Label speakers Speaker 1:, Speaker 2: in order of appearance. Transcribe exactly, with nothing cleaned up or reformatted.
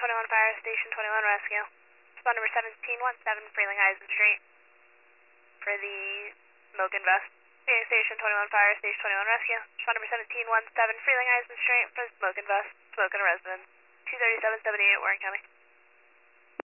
Speaker 1: twenty-one Fire, Station twenty-one Rescue. Spot number seventeen one seven, Freeling Eisen Street. For the smoke and vest. Station twenty-one Fire, Station twenty-one Rescue. Spot number seventeen one seven, Freeling Eisen Street. For the smoke and vest. Smoke in a residence. two thirty-seven seventy-eight, Warren County.